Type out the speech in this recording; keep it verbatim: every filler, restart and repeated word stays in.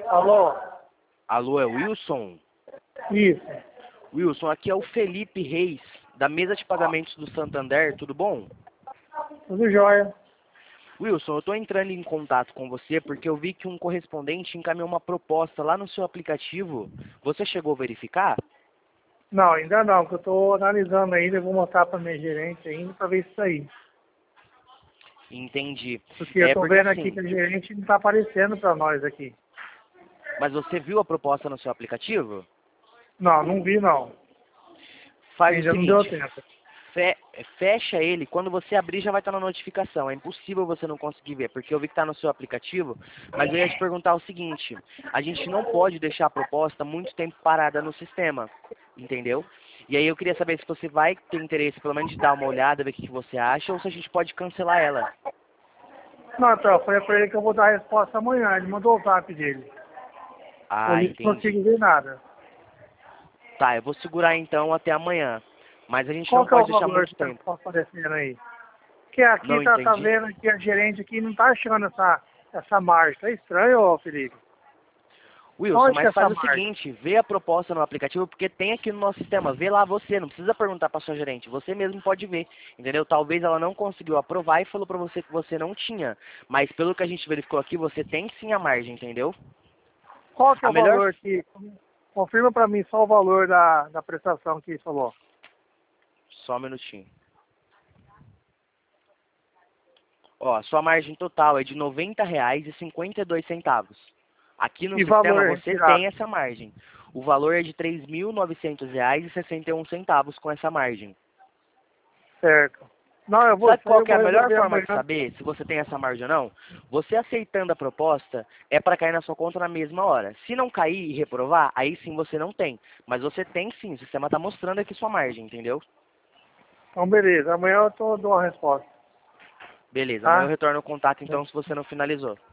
Alô? Alô, é o Wilson? Isso. Wilson, aqui é o Felipe Reis, da mesa de pagamentos do Santander, tudo bom? Tudo jóia. Wilson, eu estou entrando em contato com você porque eu vi que um correspondente encaminhou uma proposta lá no seu aplicativo. Você chegou a verificar? Não, ainda não, que eu estou analisando ainda, eu vou mostrar para minha gerente ainda para ver isso aí. Entendi. Porque eu É estou porque vendo assim, aqui que a gerente não está aparecendo para nós aqui. mas você viu a proposta no seu aplicativo? Não, não vi não. Faz o Ainda não deu seguinte, tempo. fe- fecha ele, quando você abrir já vai estar na notificação. É impossível você não conseguir ver, porque eu vi que está no seu aplicativo, mas eu ia te perguntar o seguinte, a gente não pode deixar a proposta muito tempo parada no sistema, entendeu? E aí eu queria saber se você vai ter interesse, pelo menos de dar uma olhada, ver o que que você acha, ou se a gente pode cancelar ela. Não, então, eu falei para ele que eu vou dar a resposta amanhã, ele mandou o zap dele. Ah, Hoje não entendi. consigo ver nada. Tá, eu vou segurar então até amanhã, mas a gente Qual não que é o pode deixar valor muito que está tempo. aparecendo aí? Porque aqui Não tá, tá entendi. vendo que a gerente aqui não tá achando essa, essa margem. Tá estranho, ô Felipe? Wilson, Onde que é mas essa faz o margem? seguinte, vê a proposta no aplicativo, porque tem aqui no nosso sistema, vê lá você, não precisa perguntar para sua gerente, você mesmo pode ver, entendeu? Talvez ela não conseguiu aprovar e falou para você que você não tinha, mas pelo que a gente verificou aqui, você tem sim a margem, entendeu? Qual que é A o melhor... valor que... Confirma para mim só o valor da, da prestação que falou. Só um minutinho. Ó, a sua margem total é de noventa reais e cinquenta e dois centavos. Aqui no E sistema valor você retirado. tem essa margem. O valor é de três mil e novecentos reais e sessenta e um centavos com essa margem. Certo. Não, eu vou, Sabe isso aí qual eu que é vou a melhor resolver forma de amanhã. saber se você tem essa margem ou não? Você aceitando a proposta é para cair na sua conta na mesma hora. Se não cair e reprovar, aí sim você não tem. Mas você tem sim, o sistema está mostrando aqui sua margem, entendeu? Então, beleza. Amanhã eu tô, dou uma resposta. Beleza, amanhã eu Tá? retorno o contato então se você não finalizou.